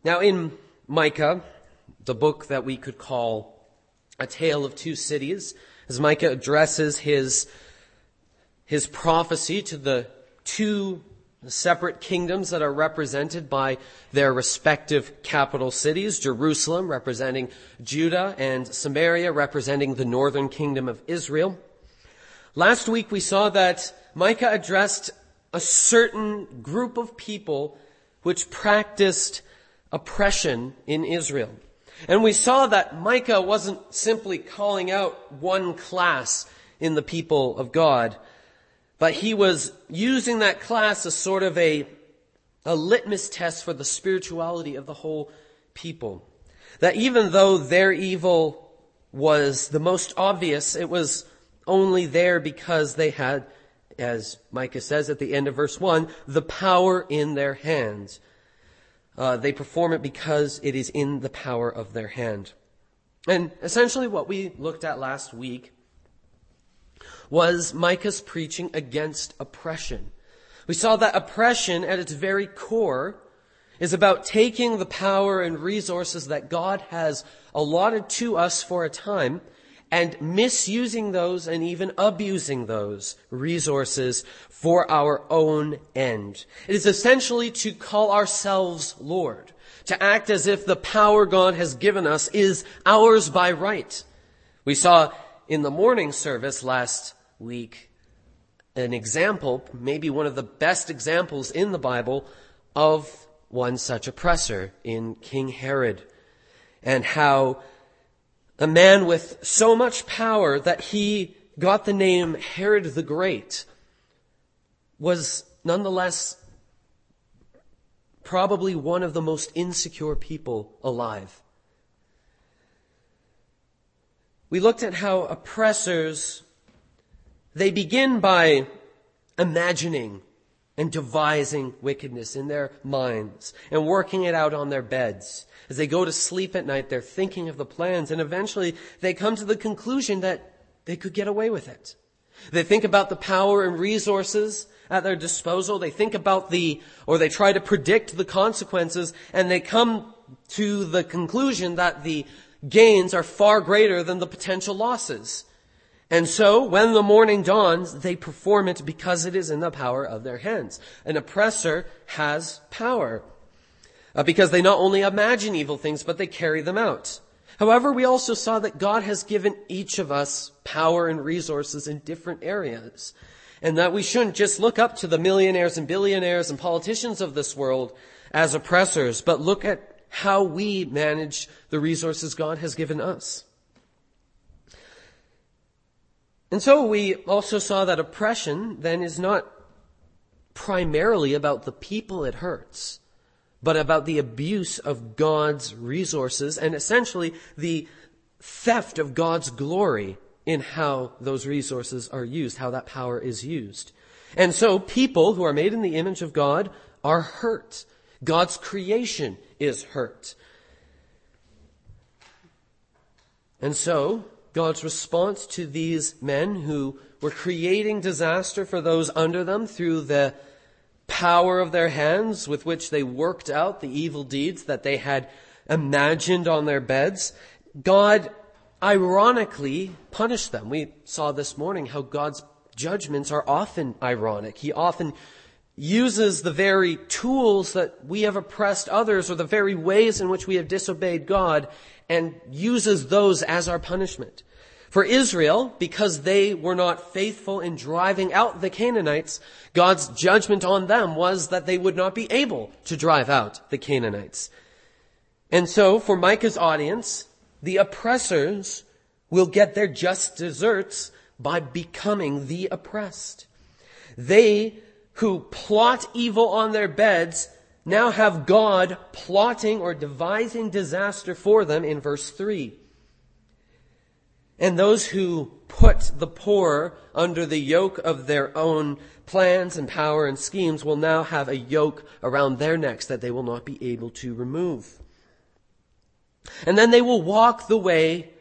Now in Micah, the book that we could call A Tale of Two Cities, as Micah addresses his prophecy to the two separate kingdoms that are represented by their respective capital cities, Jerusalem representing Judah and Samaria representing the northern kingdom of Israel. Last week we saw that Micah addressed a certain group of people which practiced oppression in Israel. And we saw that Micah wasn't simply calling out one class in the people of God, but he was using that class as sort of a litmus test for the spirituality of the whole people. That even though their evil was the most obvious, it was only there because they had, as Micah says at the end of verse 1, the power in their hands. They perform it because it is in the power of their hand. And essentially what we looked at last week was Micah's preaching against oppression. We saw that oppression at its very core is about taking the power and resources that God has allotted to us for a time and misusing those and even abusing those resources for our own end. It is essentially to call ourselves Lord, to act as if the power God has given us is ours by right. We saw in the morning service last week an example, maybe one of the best examples in the Bible, of one such oppressor in King Herod, and how a man with so much power that he got the name Herod the Great was nonetheless probably one of the most insecure people alive. We looked at how oppressors, they begin by imagining and devising wickedness in their minds and working it out on their beds. As they go to sleep at night, they're thinking of the plans, and eventually they come to the conclusion that they could get away with it. They think about the power and resources at their disposal. They think about they try to predict the consequences, and they come to the conclusion that the gains are far greater than the potential losses. And so, when the morning dawns, they perform it because it is in the power of their hands. An oppressor has power because they not only imagine evil things, but they carry them out. However, we also saw that God has given each of us power and resources in different areas, and that we shouldn't just look up to the millionaires and billionaires and politicians of this world as oppressors, but look at how we manage the resources God has given us. And so we also saw that oppression then is not primarily about the people it hurts, but about the abuse of God's resources and essentially the theft of God's glory in how those resources are used, how that power is used. And so people who are made in the image of God are hurt. God's creation is hurt. And so God's response to these men who were creating disaster for those under them through the power of their hands with which they worked out the evil deeds that they had imagined on their beds, God ironically punished them. We saw this morning how God's judgments are often ironic. He often uses the very tools that we have oppressed others or the very ways in which we have disobeyed God and uses those as our punishment. For Israel, because they were not faithful in driving out the Canaanites, God's judgment on them was that they would not be able to drive out the Canaanites. And so, for Micah's audience, the oppressors will get their just deserts by becoming the oppressed. They who plot evil on their beds now have God plotting or devising disaster for them in verse 3. And those who put the poor under the yoke of their own plans and power and schemes will now have a yoke around their necks that they will not be able to remove. And then they will walk the way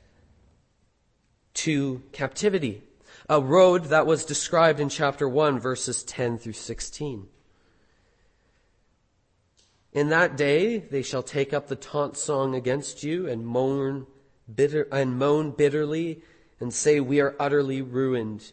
to captivity, a road that was described in chapter 1, verses 10 through 16. In that day they shall take up the taunt song against you and moan bitterly and say, we are utterly ruined.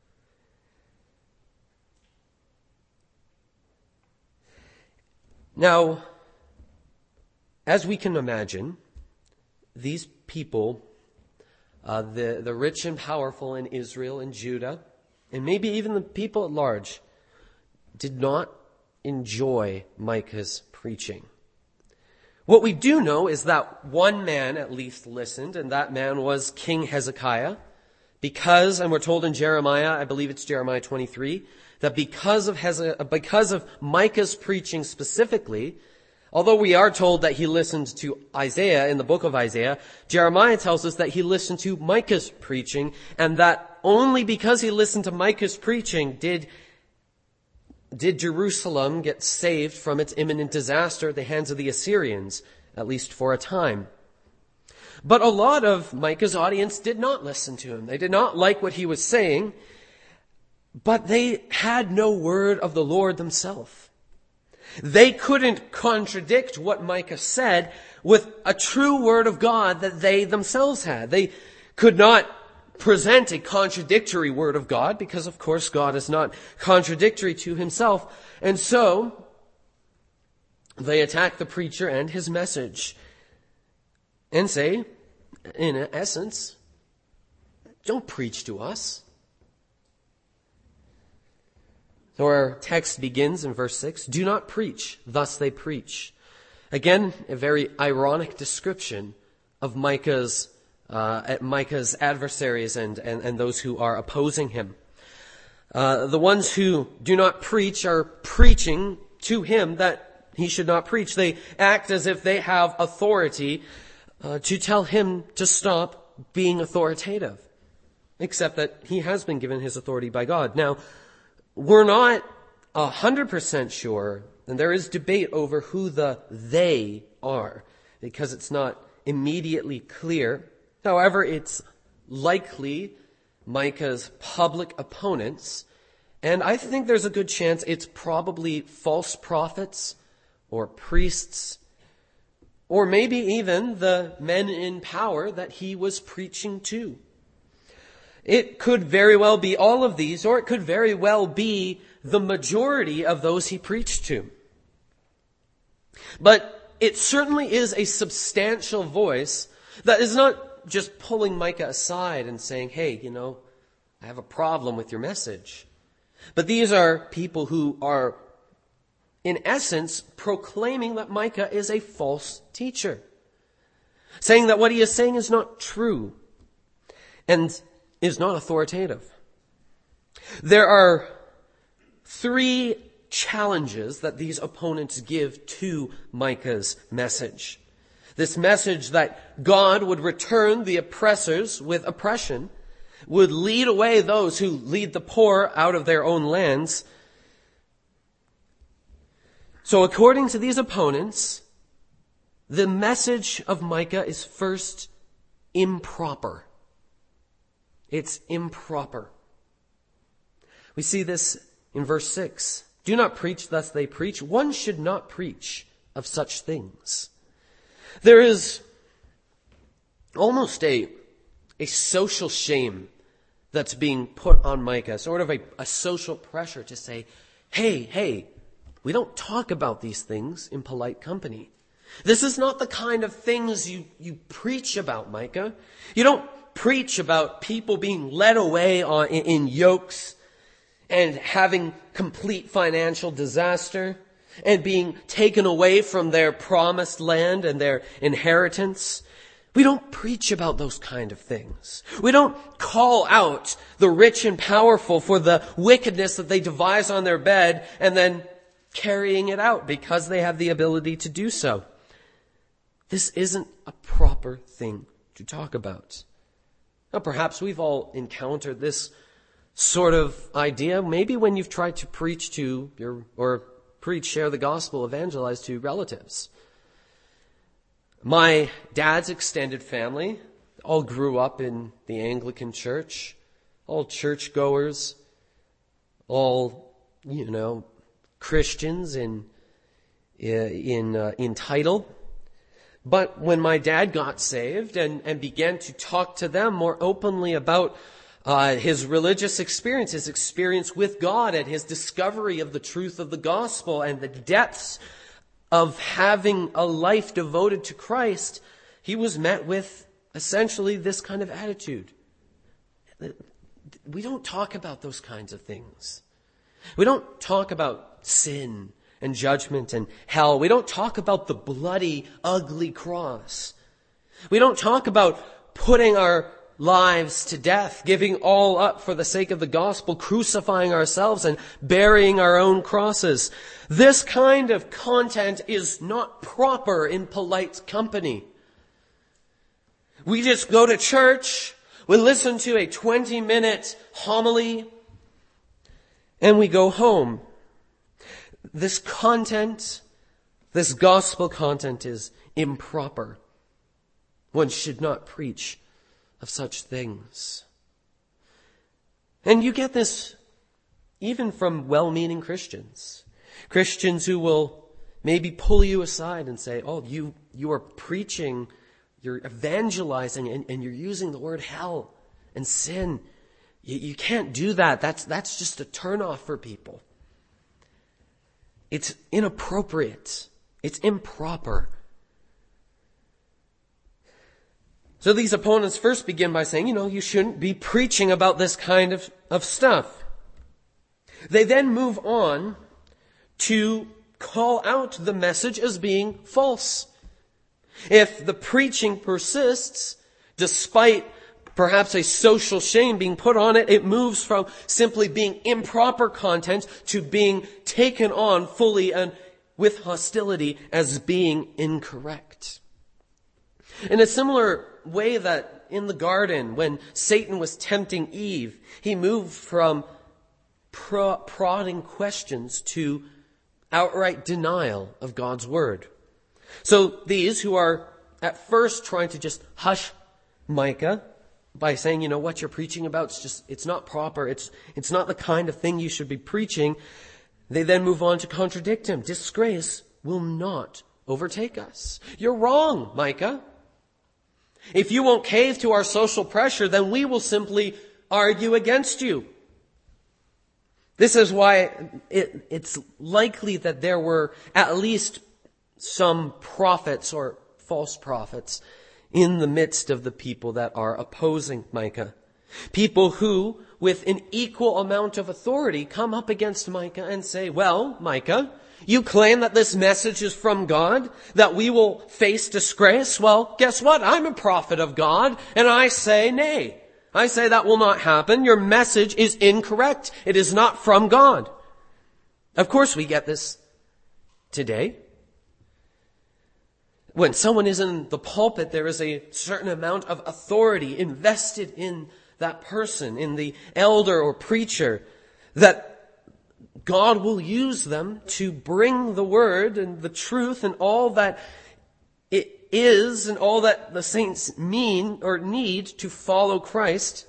Now, as we can imagine, these people, the rich and powerful in Israel and Judah, and maybe even the people at large, did not enjoy Micah's preaching. What we do know is that one man at least listened, and that man was King Hezekiah, because, and we're told in Jeremiah, I believe it's Jeremiah 23, that because of Micah's preaching specifically, although we are told that he listened to Isaiah in the book of Isaiah, Jeremiah tells us that he listened to Micah's preaching, and that only because he listened to Micah's preaching did Jerusalem get saved from its imminent disaster at the hands of the Assyrians, at least for a time. But a lot of Micah's audience did not listen to him. They did not like what he was saying, but they had no word of the Lord themselves. They couldn't contradict what Micah said with a true word of God that they themselves had. They could not present a contradictory word of God because, of course, God is not contradictory to himself. And so they attack the preacher and his message and say, in essence, don't preach to us. So our text begins in verse 6, do not preach, thus they preach. Again, a very ironic description of Micah's adversaries and those who are opposing him. The ones who do not preach are preaching to him that he should not preach. They act as if they have authority to tell him to stop being authoritative, except that he has been given his authority by God. Now, we're not 100% sure, and there is debate over who the they are, because it's not immediately clear. However, it's likely Micah's public opponents, and I think there's a good chance it's probably false prophets or priests, or maybe even the men in power that he was preaching to. It could very well be all of these, or it could very well be the majority of those he preached to. But it certainly is a substantial voice that is not just pulling Micah aside and saying, hey, I have a problem with your message. But these are people who are, in essence, proclaiming that Micah is a false teacher, saying that what he is saying is not true and is not authoritative. There are 3 challenges that these opponents give to Micah's message. This message that God would return the oppressors with oppression, would lead away those who lead the poor out of their own lands. So according to these opponents, the message of Micah is first improper. It's improper. We see this in verse 6. Do not preach, thus they preach. One should not preach of such things. There is almost a social shame that's being put on Micah, sort of a social pressure to say, hey, we don't talk about these things in polite company. This is not the kind of things you preach about, Micah. You don't preach about people being led away in yokes and having complete financial disaster and being taken away from their promised land and their inheritance. We don't preach about those kind of things. We don't call out the rich and powerful for the wickedness that they devise on their bed and then carrying it out because they have the ability to do so. This isn't a proper thing to talk about. Now, perhaps we've all encountered this sort of idea, maybe when you've tried to preach to share the gospel, evangelize to relatives. My dad's extended family all grew up in the Anglican church, all churchgoers, all, Christians in in title. But when my dad got saved and began to talk to them more openly about his religious experience, his experience with God, and his discovery of the truth of the gospel and the depths of having a life devoted to Christ, he was met with essentially this kind of attitude. We don't talk about those kinds of things. We don't talk about sin and judgment and hell. We don't talk about the bloody, ugly cross. We don't talk about putting our lives to death, giving all up for the sake of the gospel, crucifying ourselves and burying our own crosses. This kind of content is not proper in polite company. We just go to church, we listen to a 20-minute homily, and we go home. This content, this gospel content, is improper. One should not preach of such things. And you get this even from well-meaning Christians. Christians who will maybe pull you aside and say, oh, you are preaching, you're evangelizing, and you're using the word hell and sin. You can't do that. That's just a turnoff for people. It's inappropriate. It's improper. So these opponents first begin by saying, you shouldn't be preaching about this kind of stuff. They then move on to call out the message as being false. If the preaching persists, despite perhaps a social shame being put on it, it moves from simply being improper content to being taken on fully and with hostility as being incorrect. In a similar way that in the garden, when Satan was tempting Eve, he moved from prodding questions to outright denial of God's word. So these who are at first trying to just hush Micah by saying, what you're preaching about, it's not proper, it's not the kind of thing you should be preaching, they then move on to contradict him. Disgrace will not overtake us. You're wrong, Micah. If you won't cave to our social pressure, then we will simply argue against you. This is why it's likely that there were at least some prophets or false prophets in the midst of the people that are opposing Micah. People who, with an equal amount of authority, come up against Micah and say, well, Micah, you claim that this message is from God, that we will face disgrace. Well, guess what? I'm a prophet of God, and I say nay. I say that will not happen. Your message is incorrect. It is not from God. Of course, we get this today. When someone is in the pulpit, there is a certain amount of authority invested in that person, in the elder or preacher, that God will use them to bring the word and the truth and all that it is and all that the saints mean or need to follow Christ.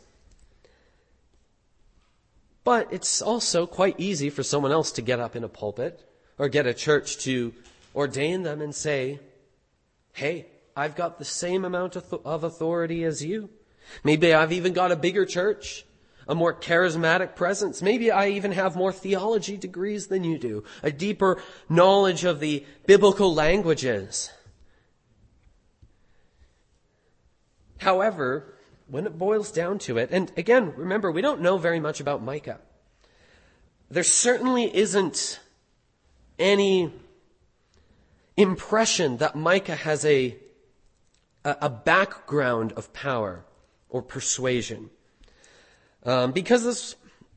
But it's also quite easy for someone else to get up in a pulpit or get a church to ordain them and say, hey, I've got the same amount of authority as you. Maybe I've even got a bigger church, a more charismatic presence. Maybe I even have more theology degrees than you do, a deeper knowledge of the biblical languages. However, when it boils down to it, and again, remember, we don't know very much about Micah. There certainly isn't any impression that Micah has a background of power or persuasion. Because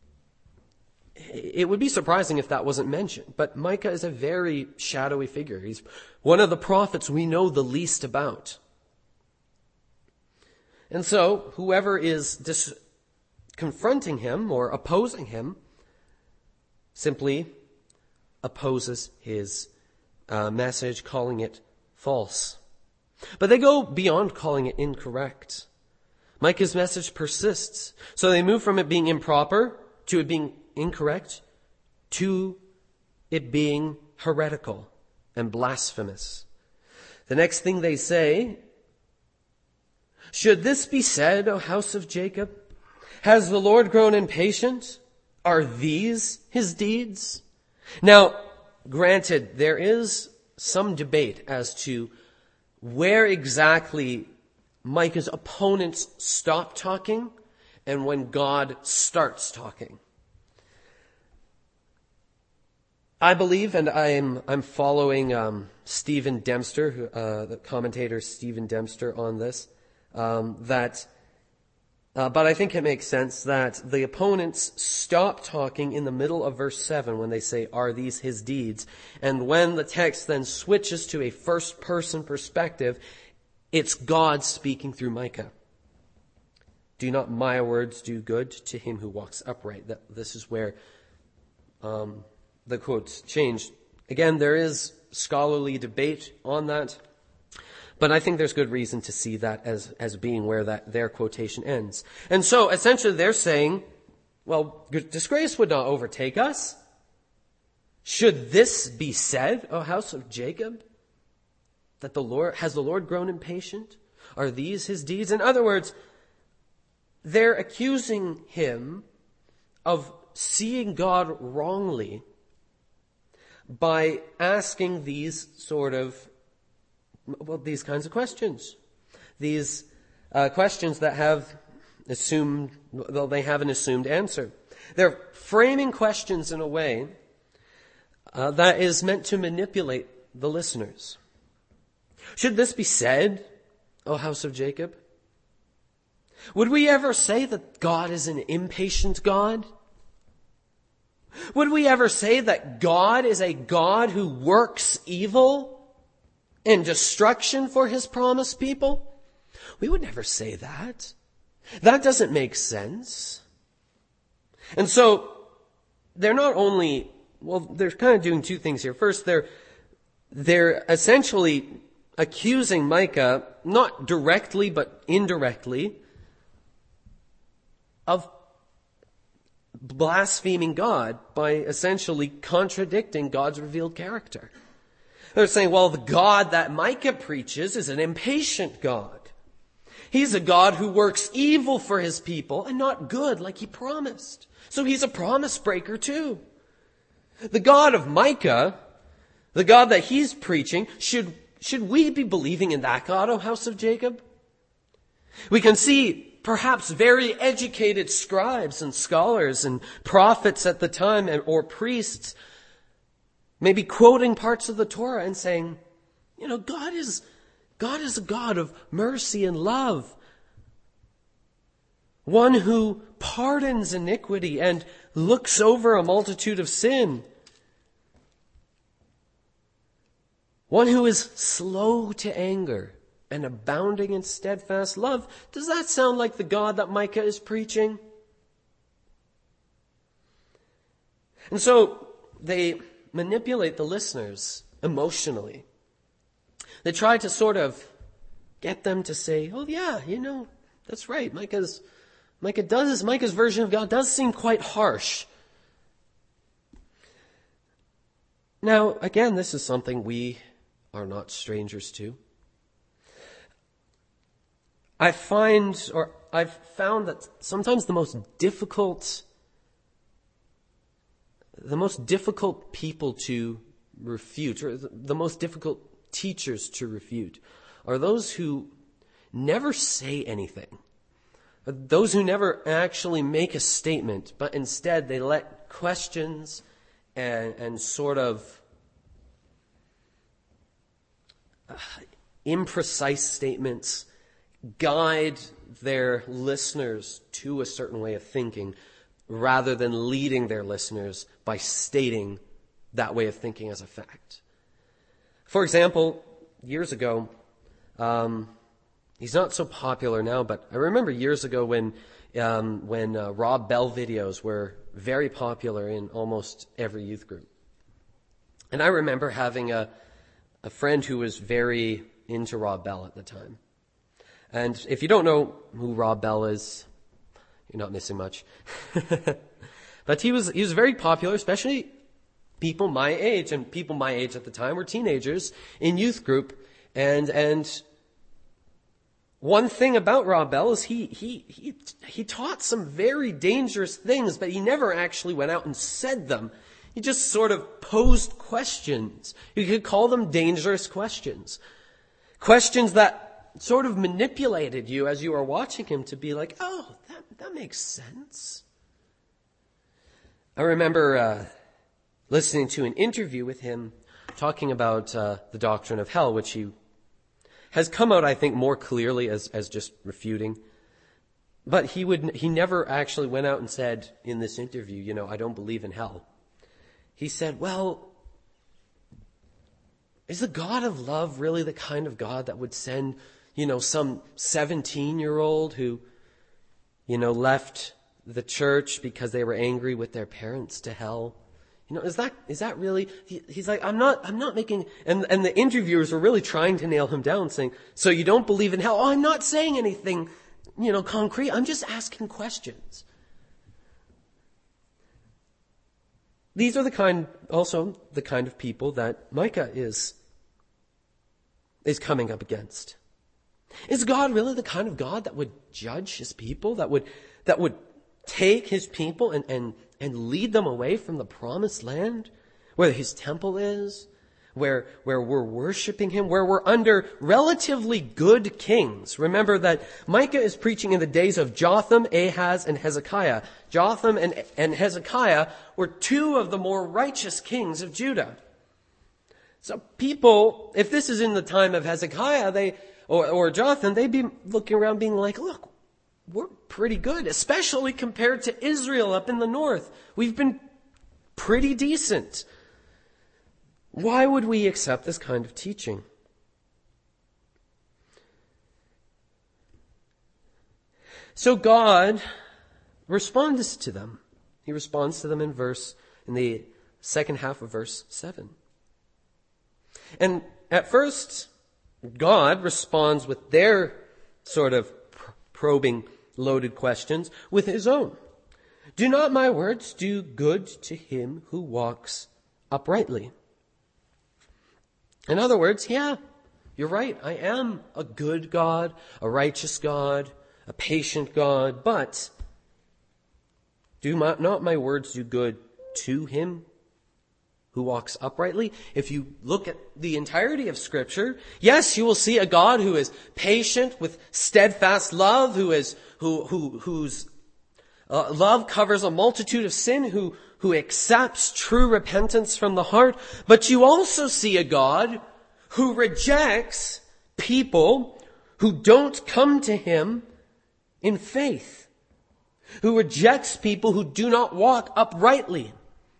it would be surprising if that wasn't mentioned. But Micah is a very shadowy figure. He's one of the prophets we know the least about. And so, whoever is confronting him or opposing him simply opposes his message, calling it false. But they go beyond calling it incorrect. Micah's message persists. So they move from it being improper to it being incorrect to it being heretical and blasphemous. The next thing they say, should this be said, O house of Jacob? Has the Lord grown impatient? Are these his deeds? Now, granted, there is some debate as to where exactly Micah's opponents stop talking and when God starts talking. I believe, and I'm following Stephen Dempster, the commentator Stephen Dempster on this, but I think it makes sense that the opponents stop talking in the middle of verse 7 when they say, are these his deeds? And when the text then switches to a first-person perspective, it's God speaking through Micah. Do not my words do good to him who walks upright? This is where the quotes changed. Again, there is scholarly debate on that, but I think there's good reason to see that as being where their quotation ends. And so essentially they're saying, well, disgrace would not overtake us. Should this be said, O house of Jacob, that has the Lord grown impatient? Are these his deeds? In other words, they're accusing him of seeing God wrongly by asking these kinds of questions. These questions that have they have an assumed answer. They're framing questions in a way that is meant to manipulate the listeners. Should this be said, O house of Jacob? Would we ever say that God is an impatient God? Would we ever say that God is a God who works evil and destruction for his promised people? We would never say that. That doesn't make sense. And so they're not only, they're kind of doing two things here. First, they're essentially accusing Micah, not directly but indirectly, of blaspheming God by essentially contradicting God's revealed character. They're saying, well, the God that Micah preaches is an impatient God. He's a God who works evil for his people and not good like he promised. So he's a promise breaker too. The God of Micah, the God that he's preaching, should we be believing in that God, O house of Jacob? We can see perhaps very educated scribes and scholars and prophets at the time, or priests, maybe quoting parts of the Torah and saying, God is a God of mercy and love. One who pardons iniquity and looks over a multitude of sin. One who is slow to anger and abounding in steadfast love. Does that sound like the God that Micah is preaching? And so they manipulate the listeners emotionally. They try to sort of get them to say, oh yeah, that's right. Micah's version of God does seem quite harsh. Now, again, this is something we are not strangers to. I've found that sometimes the most difficult people to refute, or the most difficult teachers to refute, are those who never say anything. Those who never actually make a statement, but instead they let questions and sort of imprecise statements guide their listeners to a certain way of thinking, rather than leading their listeners by stating that way of thinking as a fact. For example, years ago, he's not so popular now, but I remember years ago when Rob Bell videos were very popular in almost every youth group. And I remember having a friend who was very into Rob Bell at the time. And if you don't know who Rob Bell is, you're not missing much. But he was very popular, especially people my age, and people my age at the time were teenagers in youth group. And one thing about Rob Bell is he taught some very dangerous things, but he never actually went out and said them. He just sort of posed questions. You could call them dangerous questions. Questions that sort of manipulated you as you were watching him to be like, oh, that makes sense. I remember listening to an interview with him talking about the doctrine of hell, which he has come out, I think, more clearly as just refuting. But he never actually went out and said in this interview, I don't believe in hell. He said, well, is the God of love really the kind of God that would send, some 17-year-old who, left the church because they were angry with their parents to hell? Is that really, he's like, I'm not making, and the interviewers were really trying to nail him down, saying, so you don't believe in hell? Oh, I'm not saying anything, concrete. I'm just asking questions. These are the kind of people that Micah is coming up against. Is God really the kind of God that would judge his people, that would take his people and lead them away from the promised land, where his temple is, where we're worshiping him, where we're under relatively good kings? Remember that Micah is preaching in the days of Jotham, Ahaz, and Hezekiah. Jotham and Hezekiah were two of the more righteous kings of Judah. So people, if this is in the time of Hezekiah, or Jotham, they'd be looking around being like, look, we're pretty good, especially compared to Israel up in the north. We've been pretty decent. Why would we accept this kind of teaching? So God responds to them. He responds to them in the second half of verse 7. And at first, God responds with their sort of probing, loaded questions with his own. Do not my words do good to him who walks uprightly? In other words, yeah, you're right. I am a good God, a righteous God, a patient God, but do not my words do good to him who walks uprightly? If you look at the entirety of Scripture, yes, you will see a God who is patient with steadfast love, whose love covers a multitude of sin, who accepts true repentance from the heart. But you also see a God who rejects people who don't come to him in faith, who rejects people who do not walk uprightly.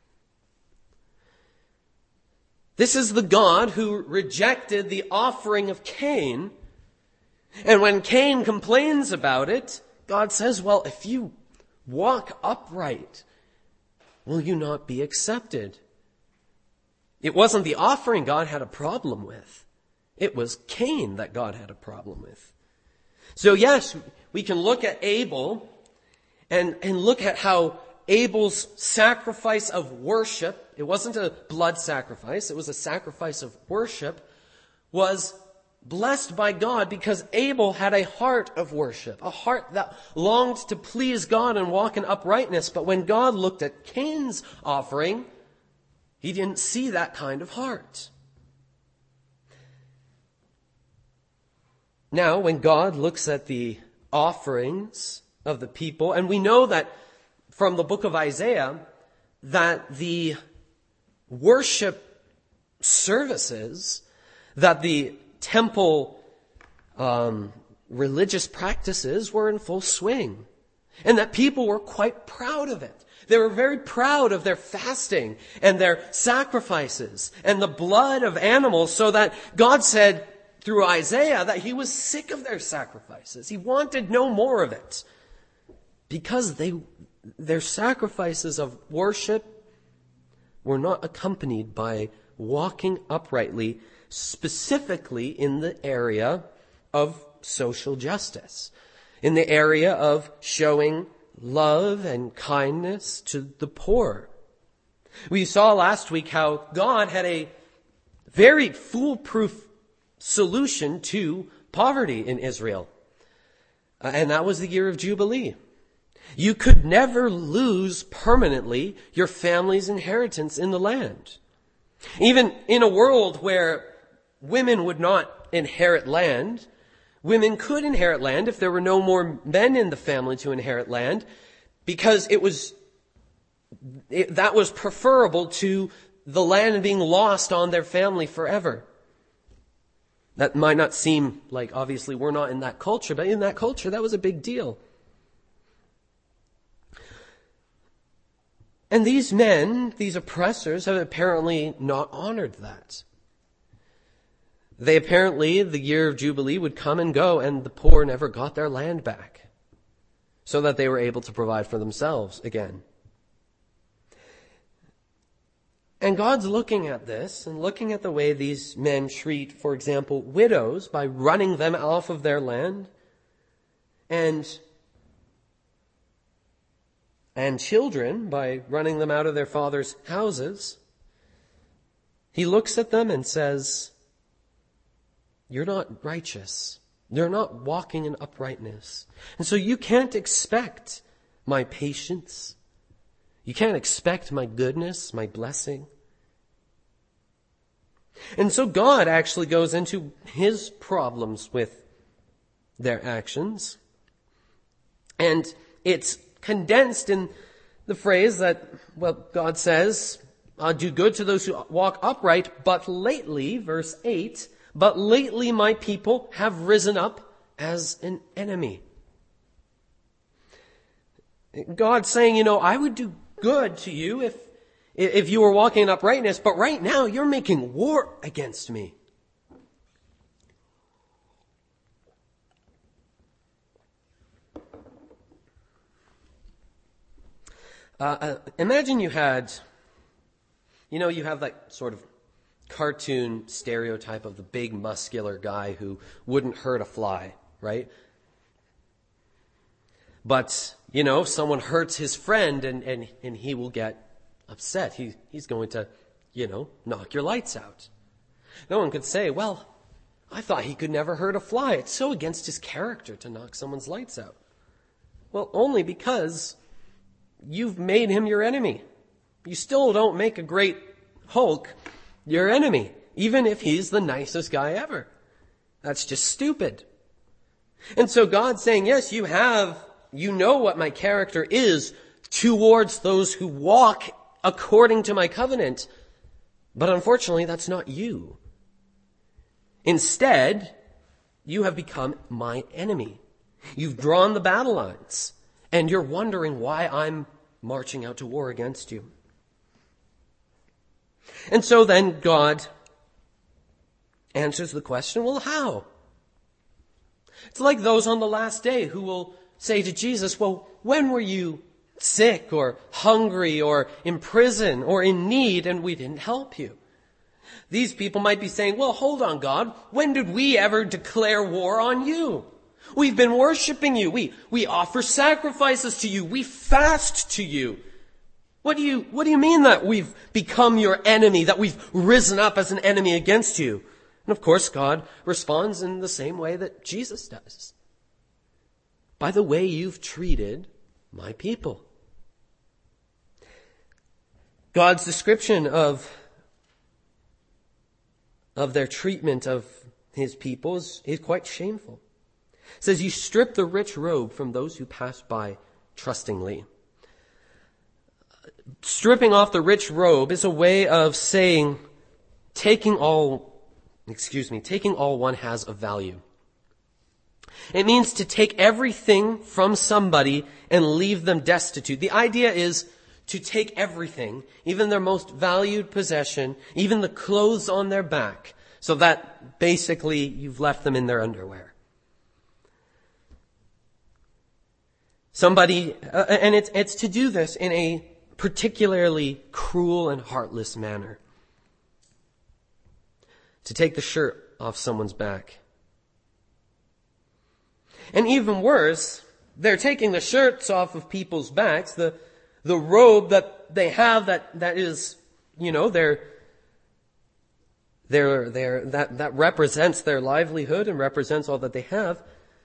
This is the God who rejected the offering of Cain. And when Cain complains about it, God says, well, if you walk upright, will you not be accepted? It wasn't the offering God had a problem with. It was Cain that God had a problem with. So yes, we can look at Abel and look at how Abel's sacrifice of worship, it wasn't a blood sacrifice, it was a sacrifice of worship, was blessed by God because Abel had a heart of worship, a heart that longed to please God and walk in uprightness. But when God looked at Cain's offering, he didn't see that kind of heart. Now, when God looks at the offerings of the people, and we know that from the book of Isaiah, that the worship services, that the temple religious practices were in full swing, and that people were quite proud of it. They were very proud of their fasting and their sacrifices and the blood of animals, so that God said through Isaiah that he was sick of their sacrifices. He wanted no more of it because their sacrifices of worship were not accompanied by walking uprightly, specifically in the area of social justice, in the area of showing love and kindness to the poor. We saw last week how God had a very foolproof solution to poverty in Israel. And that was the year of Jubilee. You could never lose permanently your family's inheritance in the land. Even in a world where women would not inherit land, women could inherit land if there were no more men in the family to inherit land, because that was preferable to the land being lost on their family forever. That might not seem like, obviously we're not in that culture, but in that culture that was a big deal. And these men, these oppressors, have apparently not honored that. They apparently, the year of Jubilee would come and go, and the poor never got their land back, so that they were able to provide for themselves again. And God's looking at this and looking at the way these men treat, for example, widows by running them off of their land, and children by running them out of their father's houses. He looks at them and says, "You're not righteous. You're not walking in uprightness. And so you can't expect my patience. You can't expect my goodness, my blessing." And so God actually goes into his problems with their actions. And it's condensed in the phrase that, God says, "Do good to those who walk upright, but lately," verse 8, "but lately my people have risen up as an enemy." God's saying, I would do good to you if you were walking in uprightness, but right now you're making war against me. Imagine you have that sort of cartoon stereotype of the big muscular guy who wouldn't hurt a fly, right? But, someone hurts his friend and he will get upset. He's going to, knock your lights out. No one could say, "Well, I thought he could never hurt a fly. It's so against his character to knock someone's lights out." Well, only because you've made him your enemy. You still don't make a great Hulk your enemy, even if he's the nicest guy ever. That's just stupid. And so God's saying, yes, you know what my character is towards those who walk according to my covenant. But unfortunately, that's not you. Instead, you have become my enemy. You've drawn the battle lines, and you're wondering why I'm marching out to war against you. And so then God answers the question, well, how? It's like those on the last day who will say to Jesus, "Well, when were you sick or hungry or in prison or in need and we didn't help you?" These people might be saying, "Well, hold on, God. When did we ever declare war on you? We've been worshiping you. We offer sacrifices to you. We fast to you. What do you mean that we've become your enemy, that we've risen up as an enemy against you?" And of course, God responds in the same way that Jesus does. "By the way you've treated my people." God's description of their treatment of his people is quite shameful. It says, "You strip the rich robe from those who pass by trustingly." Stripping off the rich robe is a way of saying taking all one has of value. It means to take everything from somebody and leave them destitute. The idea is to take everything, even their most valued possession, even the clothes on their back, so that basically you've left them in their underwear. And it's to do this in a particularly cruel and heartless manner. To take the shirt off someone's back. And even worse, they're taking the shirts off of people's backs. The The robe that they have that is, that represents their livelihood and represents all that they have.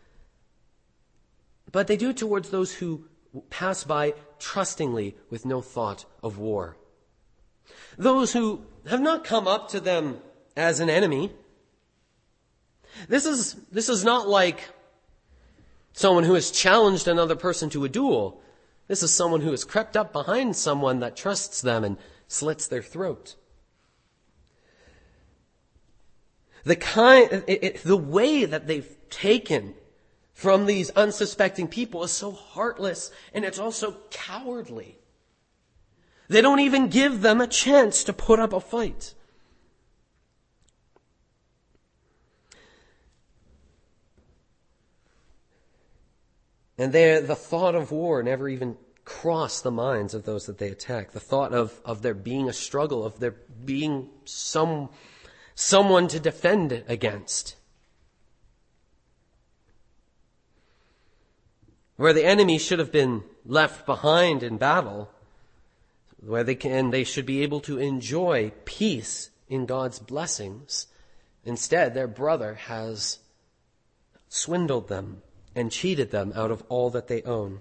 But they do it towards those who pass by trustingly with no thought of war. Those who have not come up to them as an enemy. This is not like someone who has challenged another person to a duel. This is someone who has crept up behind someone that trusts them and slits their throat. The way that they've taken from these unsuspecting people is so heartless, and it's also cowardly. They don't even give them a chance to put up a fight. And the thought of war never even crossed the minds of those that they attack. The thought of there being a struggle, of there being someone to defend against. Where the enemy should have been left behind in battle, where they should be able to enjoy peace in God's blessings. Instead, their brother has swindled them and cheated them out of all that they own.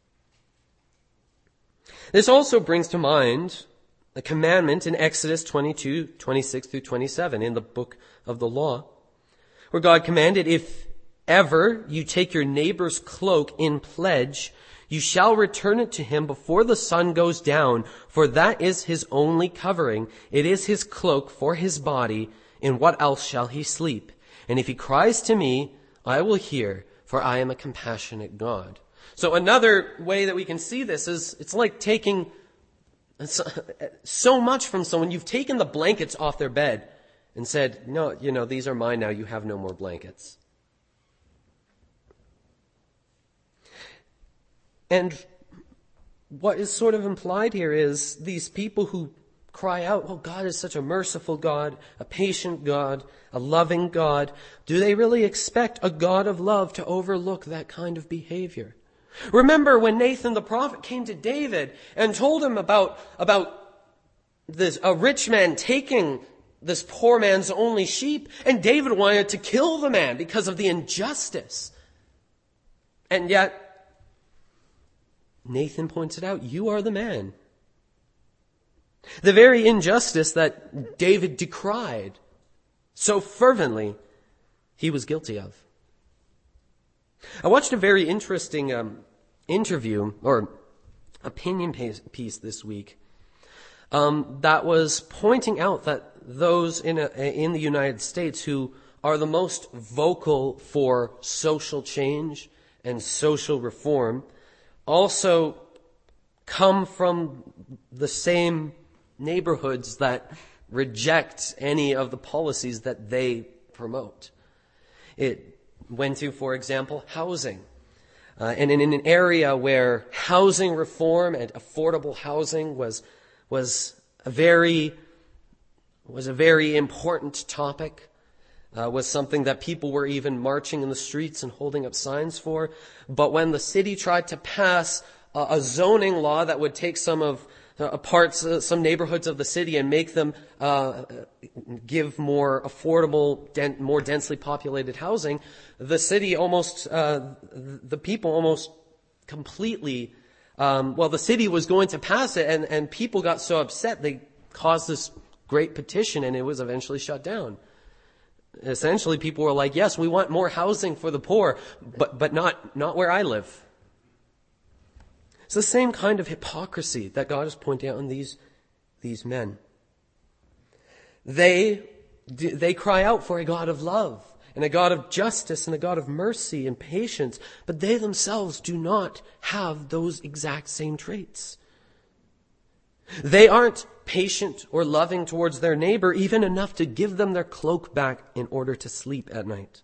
This also brings to mind a commandment in Exodus 22:26 through 27 in the book of the law, where God commanded, "If ever you take your neighbor's cloak in pledge, you shall return it to him before the sun goes down, for that is his only covering. It is his cloak for his body. In what else shall he sleep? And if he cries to me, I will hear, for I am a compassionate God." So another way that we can see this is it's like taking so much from someone. You've taken the blankets off their bed and said, "No, these are mine now. You have no more blankets." And what is sort of implied here is these people who cry out, "Oh, God is such a merciful God, a patient God, a loving God." Do they really expect a God of love to overlook that kind of behavior? Remember when Nathan the prophet came to David and told him about a rich man taking this poor man's only sheep, and David wanted to kill the man because of the injustice. And yet, Nathan pointed out, "You are the man." The very injustice that David decried so fervently, he was guilty of. I watched a very interesting interview or opinion piece this week that was pointing out that those in the United States who are the most vocal for social change and social reform also come from the same neighborhoods that reject any of the policies that they promote. It went to, for example, housing. And in an area where housing reform and affordable housing was a very important topic, was something that people were even marching in the streets and holding up signs for. But when the city tried to pass a zoning law that would take some neighborhoods of the city and make them give more affordable, more densely populated housing, the people almost completely, the city was going to pass it, and people got so upset they caused this great petition, and it was eventually shut down. Essentially, people were like, "Yes, we want more housing for the poor, but not where I live." It's the same kind of hypocrisy that God is pointing out in these men. They cry out for a God of love and a God of justice and a God of mercy and patience, but they themselves do not have those exact same traits. They aren't patient or loving towards their neighbor, even enough to give them their cloak back in order to sleep at night.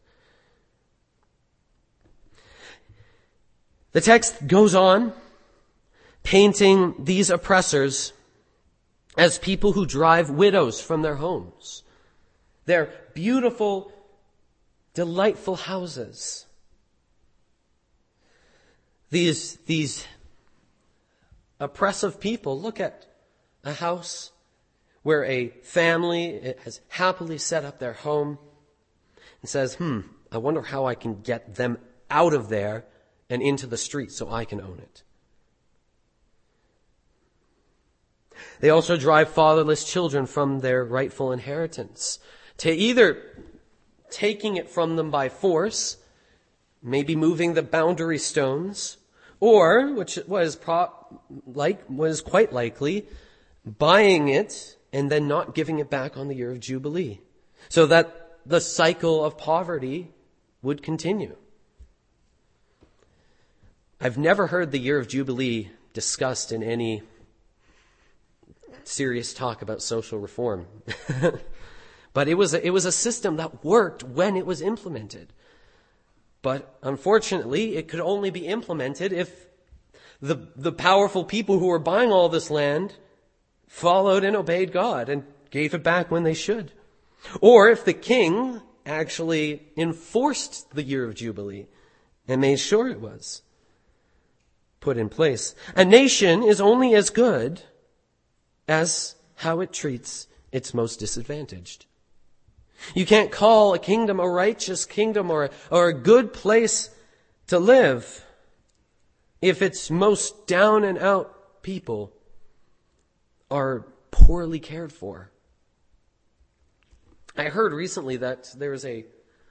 The text goes on, painting these oppressors as people who drive widows from their homes, their beautiful, delightful houses. These oppressive people look at a house where a family has happily set up their home and says, I wonder how I can get them out of there and into the street so I can own it. They also drive fatherless children from their rightful inheritance, to either taking it from them by force, maybe moving the boundary stones, or, which was quite likely, buying it and then not giving it back on the year of Jubilee, so that the cycle of poverty would continue. I've never heard the year of Jubilee discussed in any serious talk about social reform. But it was a system that worked when it was implemented. But unfortunately, it could only be implemented if the powerful people who were buying all this land followed and obeyed God and gave it back when they should. Or if the king actually enforced the year of Jubilee and made sure it was put in place. A nation is only as good as how it treats its most disadvantaged. You can't call a kingdom a righteous kingdom or a good place to live if its most down and out people are poorly cared for. I heard recently that there is a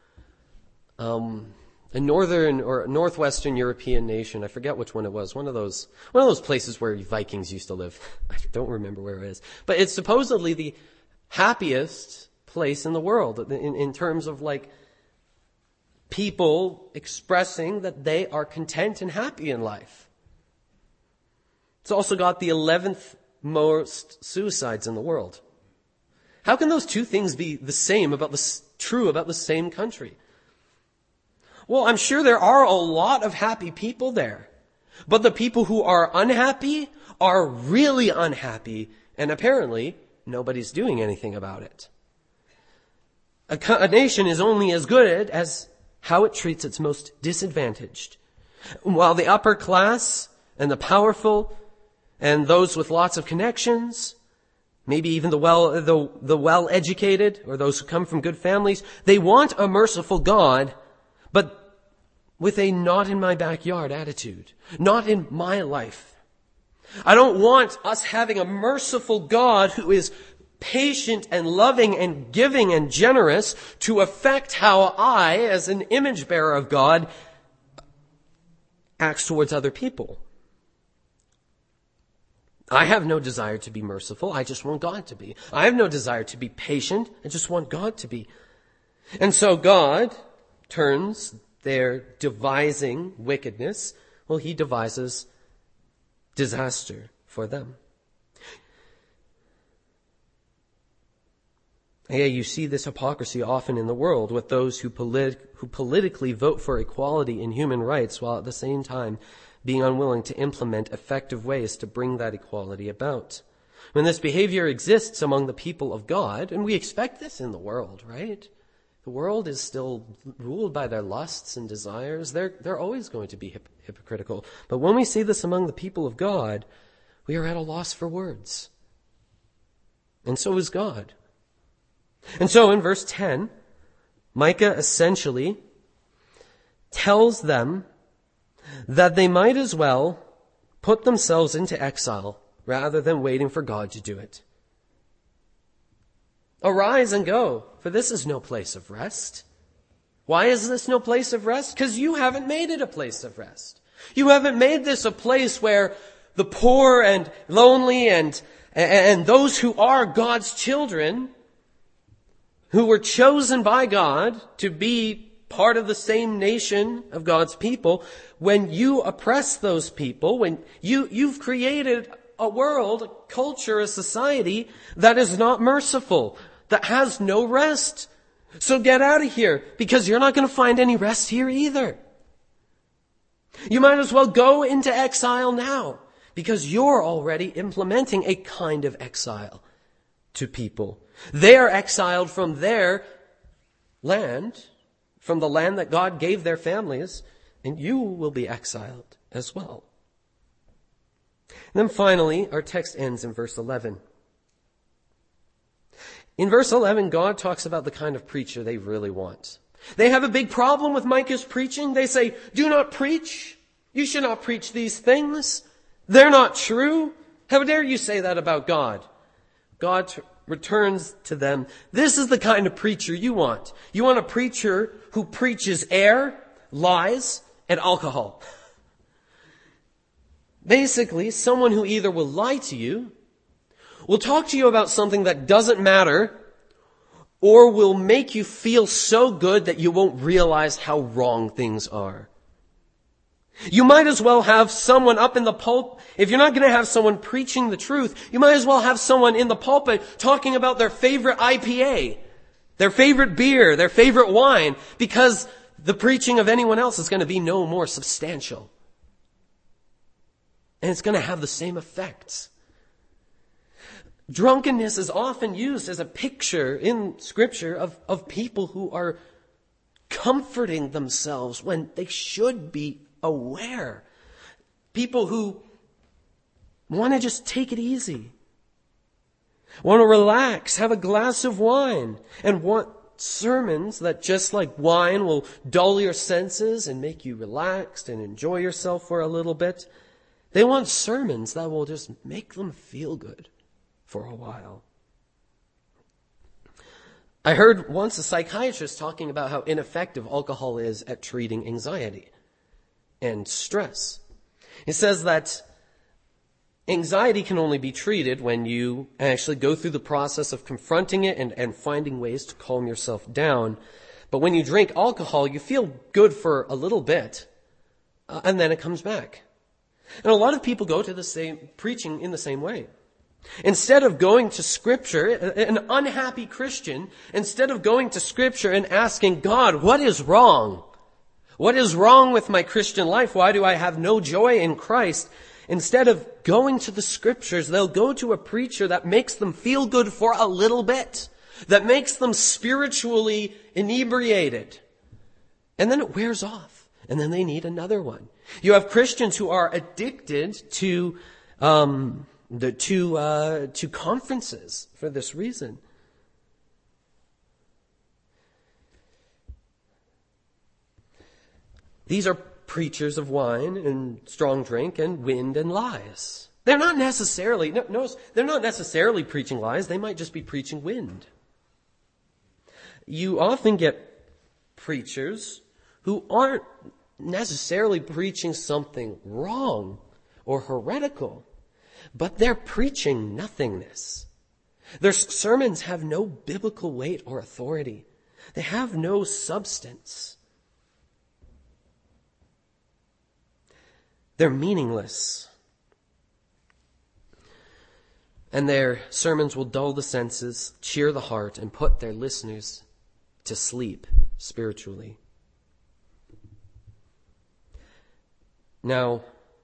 northern or northwestern European nation. I forget which one it was. One of those places where Vikings used to live. I don't remember where it is, but it's supposedly the happiest place in the world in terms of like people expressing that they are content and happy in life. It's also got the 11th most suicides in the world. How can those two things be true about the same country? Well, I'm sure there are a lot of happy people there, but the people who are unhappy are really unhappy, and apparently nobody's doing anything about it. A nation is only as good as how it treats its most disadvantaged. While the upper class and the powerful and those with lots of connections, maybe even the well-educated or those who come from good families, they want a merciful God, but with a not in my backyard attitude, not in my life. I don't want us having a merciful God who is patient and loving and giving and generous to affect how I, as an image bearer of God, acts towards other people. I have no desire to be merciful. I just want God to be. I have no desire to be patient. I just want God to be. And so God turns their devising wickedness, he devises disaster for them. Yeah, you see this hypocrisy often in the world with those who politically vote for equality in human rights while at the same time being unwilling to implement effective ways to bring that equality about. When this behavior exists among the people of God, and we expect this in the world, right? The world is still ruled by their lusts and desires. They're always going to be hypocritical. But when we see this among the people of God, we are at a loss for words. And so is God. And so in verse 10, Micah essentially tells them that they might as well put themselves into exile rather than waiting for God to do it. Arise and go, for this is no place of rest. Why is this no place of rest? Because you haven't made it a place of rest. You haven't made this a place where the poor and lonely and those who are God's children, who were chosen by God to be part of the same nation of God's people, when you oppress those people, when you've created a world, a culture, a society that is not merciful, that has no rest. So get out of here, because you're not going to find any rest here either. You might as well go into exile now, because you're already implementing a kind of exile to people. They are exiled from their land, from the land that God gave their families, and you will be exiled as well. And then finally, our text ends in verse 11. In verse 11, God talks about the kind of preacher they really want. They have a big problem with Micah's preaching. They say, do not preach. You should not preach these things. They're not true. How dare you say that about God? God returns to them, this is the kind of preacher you want. You want a preacher who preaches air, lies, and alcohol. Basically, someone who either will lie to you, will talk to you about something that doesn't matter, or will make you feel so good that you won't realize how wrong things are. You might as well have someone up in the pulpit. If you're not going to have someone preaching the truth, you might as well have someone in the pulpit talking about their favorite IPA, their favorite beer, their favorite wine, because the preaching of anyone else is going to be no more substantial. And it's going to have the same effects. Drunkenness is often used as a picture in Scripture of people who are comforting themselves when they should be aware. People who want to just take it easy, want to relax, have a glass of wine, and want sermons that, just like wine, will dull your senses and make you relaxed and enjoy yourself for a little bit. They want sermons that will just make them feel good for a while. I heard once a psychiatrist talking about how ineffective alcohol is at treating anxiety and stress. He says that anxiety can only be treated when you actually go through the process of confronting it and finding ways to calm yourself down. But when you drink alcohol, you feel good for a little bit, and then it comes back. And a lot of people go to the same preaching in the same way. Instead of going to Scripture, an unhappy Christian, instead of going to Scripture and asking God, what is wrong? What is wrong with my Christian life? Why do I have no joy in Christ? Instead of going to the Scriptures, they'll go to a preacher that makes them feel good for a little bit, that makes them spiritually inebriated. And then it wears off, and then they need another one. You have Christians who are addicted to conferences for this reason. These are preachers of wine and strong drink and wind and lies. They're not necessarily, they're not necessarily preaching lies. They might just be preaching wind. You often get preachers who aren't necessarily preaching something wrong or heretical, but they're preaching nothingness. Their sermons have no biblical weight or authority. They have no substance. They're meaningless. And their sermons will dull the senses, cheer the heart, and put their listeners to sleep spiritually. Now,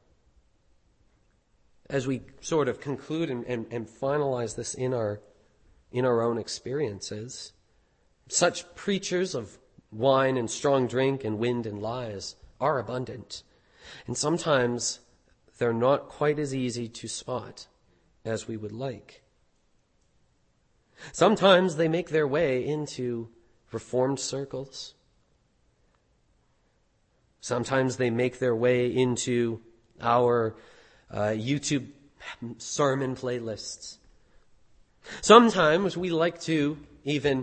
as we sort of conclude and finalize this in our own experiences, such preachers of wine and strong drink and wind and lies are abundant. And sometimes they're not quite as easy to spot as we would like. Sometimes they make their way into Reformed circles. Sometimes they make their way into our YouTube sermon playlists. Sometimes we like to even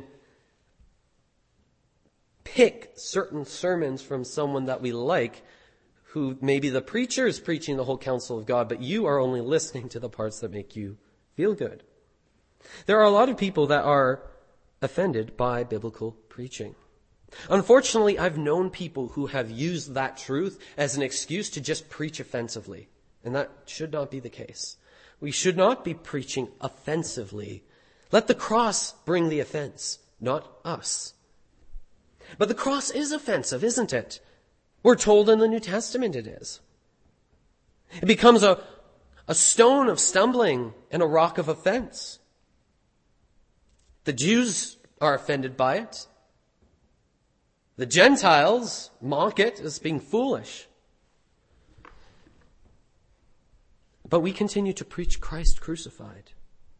pick certain sermons from someone that we like, who maybe the preacher is preaching the whole counsel of God, but you are only listening to the parts that make you feel good. There are a lot of people that are offended by biblical preaching. Unfortunately, I've known people who have used that truth as an excuse to just preach offensively. And that should not be the case. We should not be preaching offensively. Let the cross bring the offense, not us. But the cross is offensive, isn't it? We're told in the New Testament it is. It becomes a stone of stumbling and a rock of offense. The Jews are offended by it. The Gentiles mock it as being foolish. But we continue to preach Christ crucified.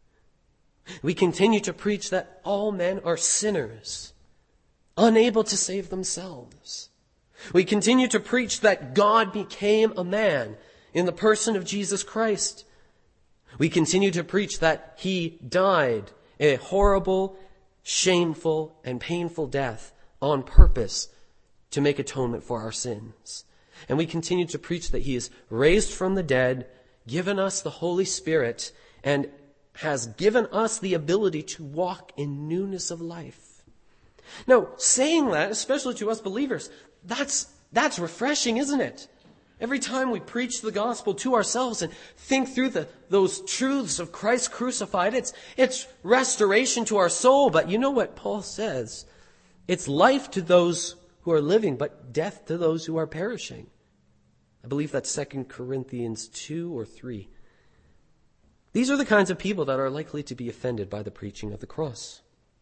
We continue to preach that all men are sinners, unable to save themselves. We continue to preach that God became a man in the person of Jesus Christ. We continue to preach that he died a horrible, shameful, and painful death on purpose to make atonement for our sins. And we continue to preach that he is raised from the dead, given us the Holy Spirit, and has given us the ability to walk in newness of life. Now, saying that, especially to us believers, that's refreshing, isn't it? Every time we preach the gospel to ourselves and think through those truths of Christ crucified, it's restoration to our soul. But you know what Paul says? It's life to those who are living, but death to those who are perishing. I believe that's 2 Corinthians 2 or 3. These are the kinds of people that are likely to be offended by the preaching of the cross.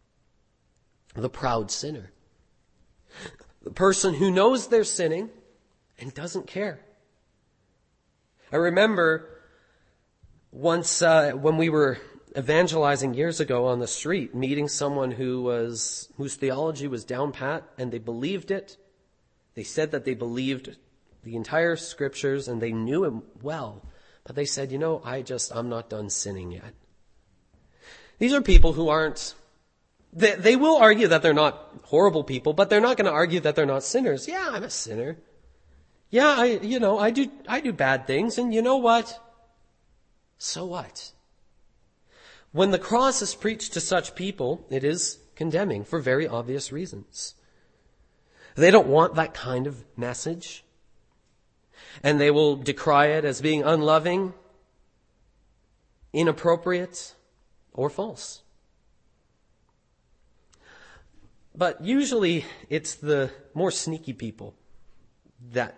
The proud sinner. The person who knows they're sinning and doesn't care. I remember once when we were evangelizing years ago on the street, meeting someone whose theology was down pat, and they believed it. They said that they believed the entire scriptures and they knew him well. But they said, I'm not done sinning yet. These are people who they will argue that they're not horrible people, but they're not going to argue that they're not sinners. Yeah, I'm a sinner. Yeah, I do bad things, and you know what? So what? When the cross is preached to such people, it is condemning for very obvious reasons. They don't want that kind of message. And they will decry it as being unloving, inappropriate, or false. But usually it's the more sneaky people that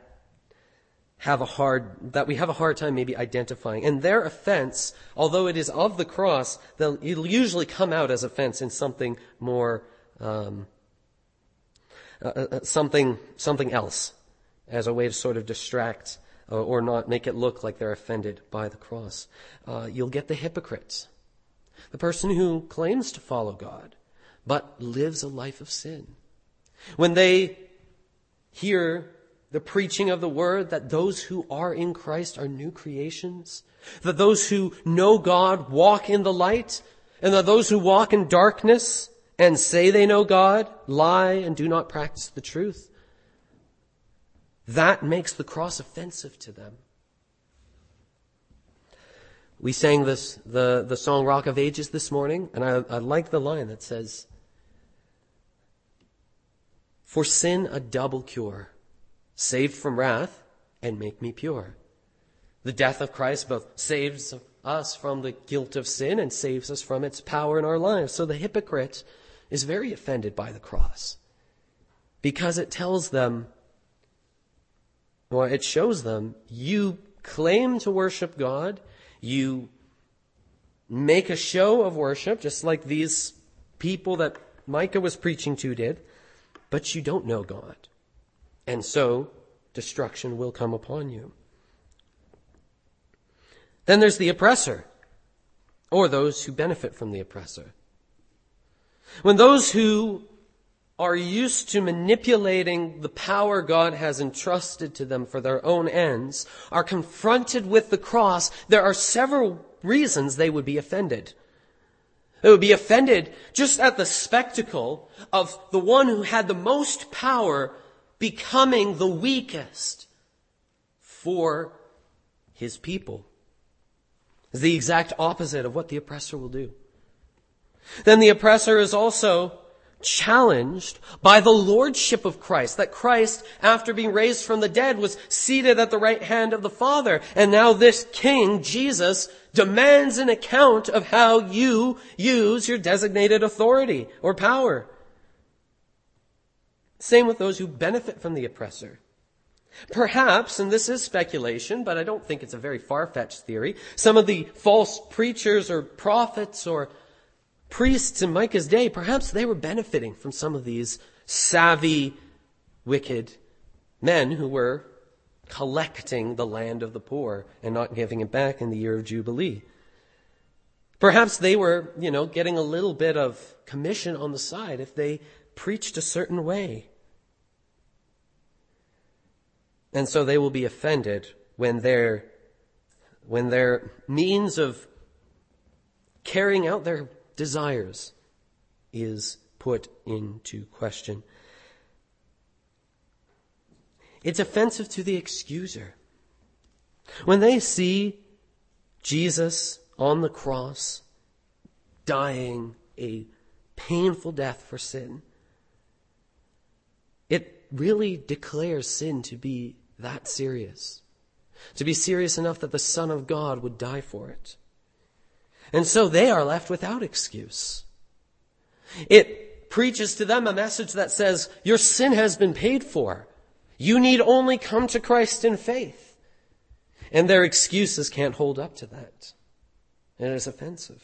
we have a hard time maybe identifying. And their offense, although it is of the cross, it'll usually come out as offense in something more, something else, as a way to sort of distract or not make it look like they're offended by the cross. You'll get the hypocrites, the person who claims to follow God, but lives a life of sin. When they hear the preaching of the word that those who are in Christ are new creations, that those who know God walk in the light, and that those who walk in darkness and say they know God lie and do not practice the truth, that makes the cross offensive to them. We sang the song Rock of Ages this morning, and I like the line that says, "For sin a double cure, saved from wrath and make me pure." The death of Christ both saves us from the guilt of sin and saves us from its power in our lives. So the hypocrite is very offended by the cross because it tells them, or it shows them, you claim to worship God, you make a show of worship, just like these people that Micah was preaching to did, but you don't know God. And so destruction will come upon you. Then there's the oppressor, or those who benefit from the oppressor. When those who are used to manipulating the power God has entrusted to them for their own ends are confronted with the cross, there are several reasons they would be offended. They would be offended just at the spectacle of the one who had the most power becoming the weakest for his people. It's the exact opposite of what the oppressor will do. Then the oppressor is also challenged by the lordship of Christ, that Christ, after being raised from the dead, was seated at the right hand of the Father. And now this King, Jesus, demands an account of how you use your designated authority or power. Same with those who benefit from the oppressor. Perhaps, and this is speculation, but I don't think it's a very far-fetched theory, some of the false preachers or prophets or priests in Micah's day, perhaps they were benefiting from some of these savvy, wicked men who were collecting the land of the poor and not giving it back in the year of Jubilee. Perhaps they were, getting a little bit of commission on the side if they preached a certain way. And so they will be offended when their means of carrying out their desires is put into question. It's offensive to the accuser. When they see Jesus on the cross, dying a painful death for sin, it really declares sin to be that serious. To be serious enough that the Son of God would die for it. And so they are left without excuse. It preaches to them a message that says, your sin has been paid for. You need only come to Christ in faith. And their excuses can't hold up to that. And it is offensive.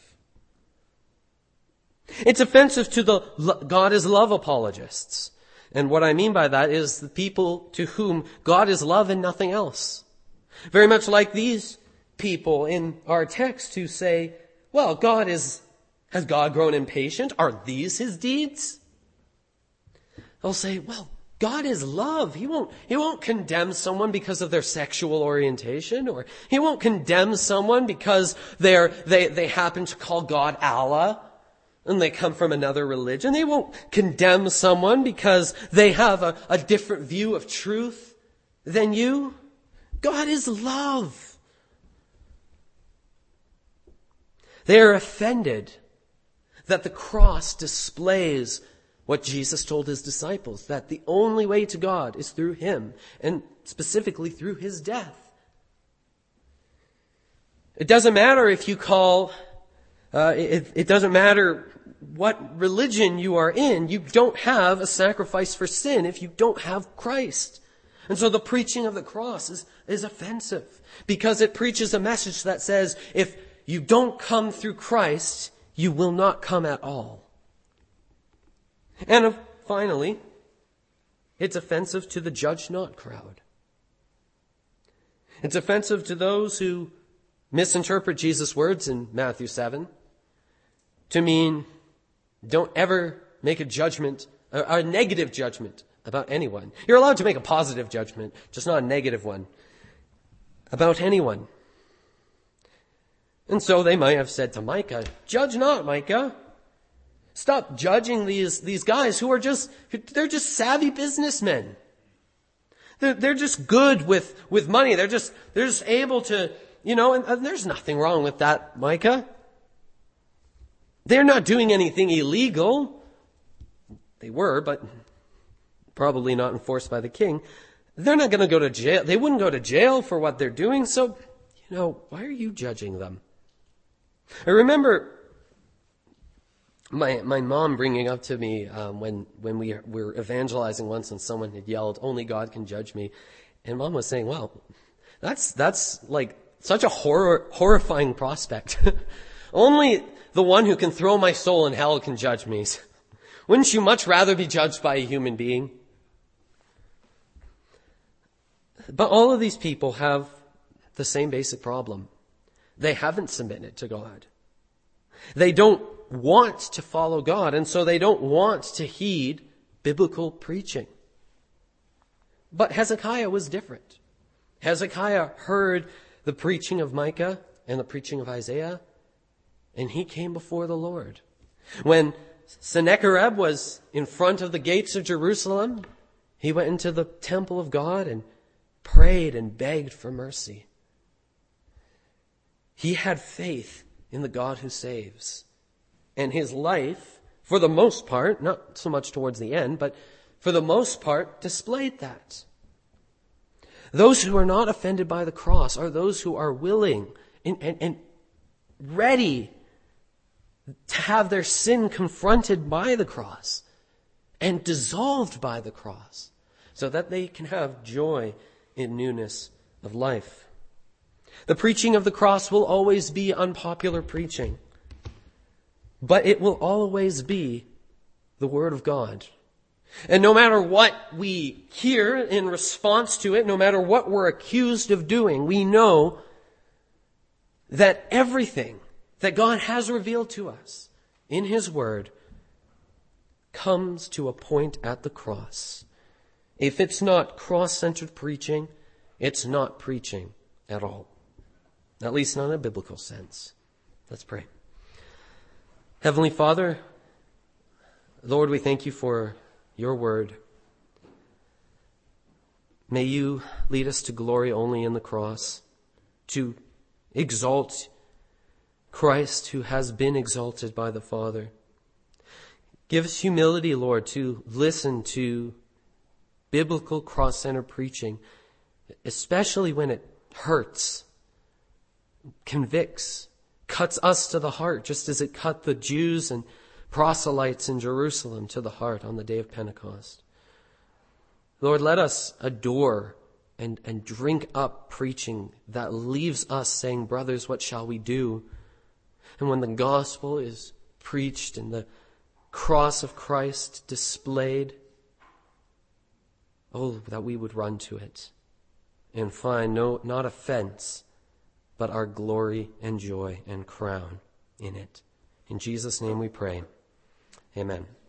It's offensive to the God is love apologists. And what I mean by that is the people to whom God is love and nothing else. Very much like these people in our text who say, well, has God grown impatient? Are these his deeds? They'll say, well, God is love. He won't condemn someone because of their sexual orientation, or he won't condemn someone because they happen to call God Allah and they come from another religion. They won't condemn someone because they have a different view of truth than you. God is love. They are offended that the cross displays what Jesus told his disciples, that the only way to God is through him, and specifically through his death. It doesn't matter if you call, it doesn't matter what religion you are in, you don't have a sacrifice for sin if you don't have Christ. And so the preaching of the cross is offensive, because it preaches a message that says, if you don't come through Christ, you will not come at all. And finally, it's offensive to the judge not crowd. It's offensive to those who misinterpret Jesus' words in Matthew 7 to mean don't ever make a judgment, a negative judgment about anyone. You're allowed to make a positive judgment, just not a negative one, about anyone. And so they might have said to Micah, judge not, Micah. Stop judging these guys who are they're just savvy businessmen. They're just good with money. They're just able to, and there's nothing wrong with that, Micah. They're not doing anything illegal. They were, but probably not enforced by the king. They're not going to go to jail. They wouldn't go to jail for what they're doing. So, why are you judging them? I remember my mom bringing up to me when we were evangelizing once and someone had yelled, only God can judge me. And Mom was saying, well, that's like such a horrifying prospect. Only the one who can throw my soul in hell can judge me. Wouldn't you much rather be judged by a human being? But all of these people have the same basic problem. They haven't submitted to God. They don't want to follow God, and so they don't want to heed biblical preaching. But Hezekiah was different. Hezekiah heard the preaching of Micah and the preaching of Isaiah, and he came before the Lord. When Sennacherib was in front of the gates of Jerusalem, he went into the temple of God and prayed and begged for mercy. He had faith in the God who saves. And his life, for the most part, not so much towards the end, but for the most part, displayed that. Those who are not offended by the cross are those who are willing and ready to have their sin confronted by the cross and dissolved by the cross so that they can have joy in newness of life. The preaching of the cross will always be unpopular preaching, but it will always be the Word of God. And no matter what we hear in response to it, no matter what we're accused of doing, we know that everything that God has revealed to us in His Word comes to a point at the cross. If it's not cross-centered preaching, it's not preaching at all. At least not in a biblical sense. Let's pray. Heavenly Father, Lord, we thank you for your word. May you lead us to glory only in the cross, to exalt Christ who has been exalted by the Father. Give us humility, Lord, to listen to biblical cross-centered preaching, especially when it hurts, convicts, cuts us to the heart, just as it cut the Jews and proselytes in Jerusalem to the heart on the day of Pentecost. Lord, let us adore and drink up preaching that leaves us saying, brothers, what shall we do? And when the gospel is preached and the cross of Christ displayed, oh, that we would run to it and find not offense, but our glory and joy and crown in it. In Jesus' name we pray. Amen.